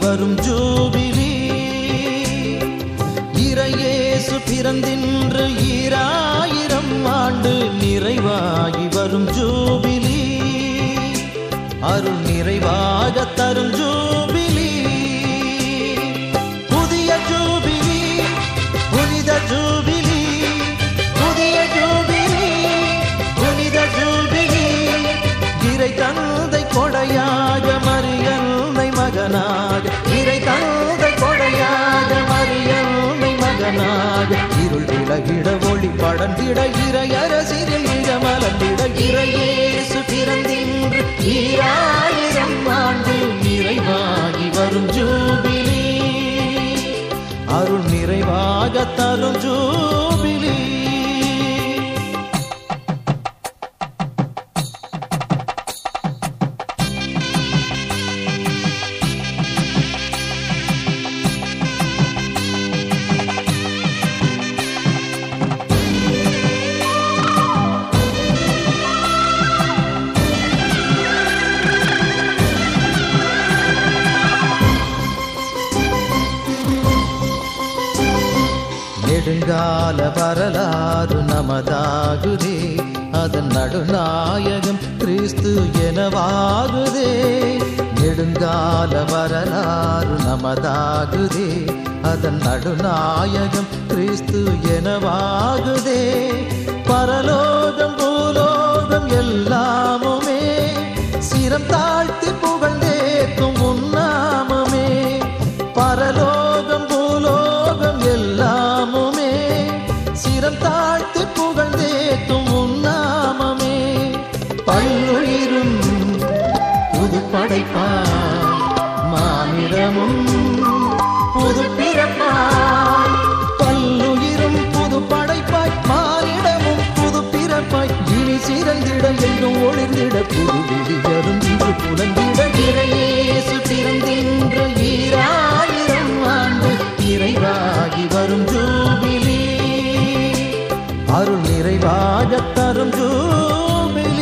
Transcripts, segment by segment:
வரும் ஜூபிலி. இறையேசு பிறந்தின்று 2000 ஆண்டு நிறைவாகி வரும் ஜூபிலி. அருள் நிறைவாக தரும் ஜூபிலி. புதிய ஜூபிலி, புனித ஜூபிலி, புதிய ஜூபிலி, புனித ஜூபிலி. இறை தந்தை கொடையாக மரியன்னை மகனாக, இறை தந்தை கொடையாக மரியன்னை மகனாக, இருள் விலகிட ஒளி படர்ந்திட இறையரசில் இகமலர்ந்திட இறையேசு பிறந்தின்று 2000 ஆண்டு நிறைவாகி வரும் ஜூபிலி. அருள் நிறைவாக தரும் ஜூபிலி. நெடுங்கால வரலாறு நமதாகுதே, அதன் நடுநாயகம் கிறிஸ்து எனவாகுதே. நெடுங்கால வரலாறு நமதாகுதே, அதன் நடுநாயகம் கிறிஸ்து எனவாகுதே. பரலோகம் பூலோகம் எல்லாமுமே சிரம் தாழ்த்தி புகழ்ந்தேத்தும் உன்னாமமே. பரலோகம் பூலோகம் எல்லாமுமே சிரம் தாழ்த்தி புகழ்ந்தேத்தும் உன்னாமமே. பல்லுயிரும் புது படைப்பாய், மானிடமும் புது பிறப்பாய். பல்லுயிரும் புது படைப்பாய், மானிடமும் புது பிறப்பாய். இனி சிறந்திட எங்கும் ஒளிர்ந்திட புது விழிகளும் இன்று புலந்திட இறையேசு பிறந்தின்று 2000 ஆண்டு நிறைவாகி வரும் ஜூபிலி. அருள் நிறைவாக தரும் ஜூபிலி.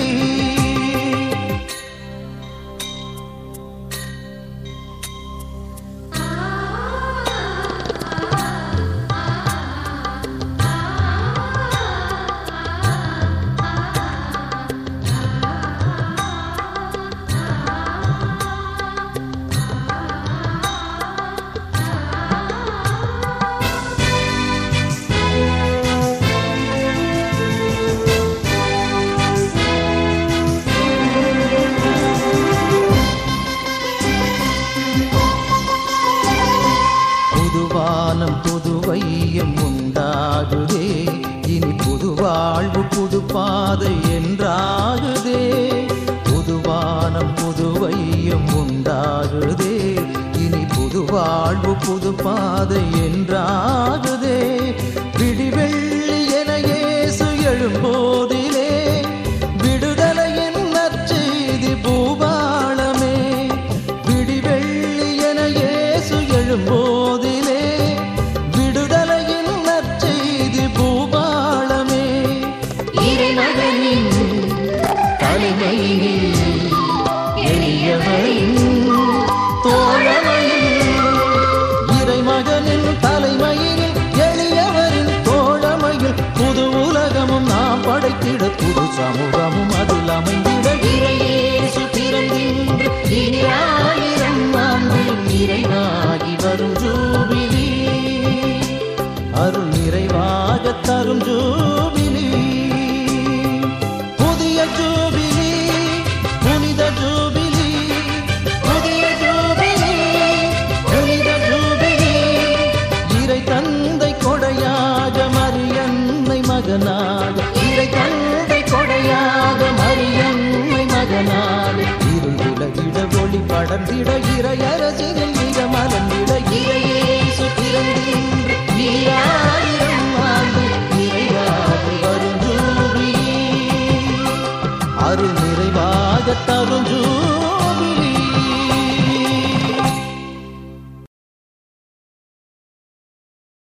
புதுவானம் புதுவையம் உண்டாகுதே, இனி புது வாழ்வு புது பாதை என்றாகுதே. புதுவானம் புதுவையம் உண்டாகுதே, இனி புது வாழ்வு புது பாதை என்றாகுதே. விடிவெள்ளி என இயேசு எழும்போதிலே விடுதலையின் நற்செய்தி பூபாளமே. விடிவெள்ளி என இயேசு எழும்போதிலே விடுதலையின் நற்செய்தி பூபாளமே. இறைமகனின் தலைமையில் எளியவரின் தோழமையில், இறைமகனின் தலைமையில் எளியவரின் தோழமையில் புது உலகமும் நாம் படைத்திட புது சமூகமும் அதில் அமைந்திட இறையேசு பிறந்தின்று 2000 ஆண்டு நிறைவாகி வரும் ஜூபிலி. அருள் நிறைவாக தரும் ஜூபிலி. புதிய ஜூபிலி, புனித ஜூபிலி, புதிய ஜூபிலி, புனித ஜூபிலி. இறை தந்தை கொடையாக மரியன்னை மகனாக, இறை தந்தை கொடையாக மரியன்னை மகனாக, இருள் விலகிட ஒளி படர்ந்திட இறையரசில் மிக மலர்ந்திட இறையேசு பிறந்தின்று 2000 ஆண்டு நிறைவாகி வரும் ஜூபிலி. அருள் நிறைவாக தரும் ஜூபிலி.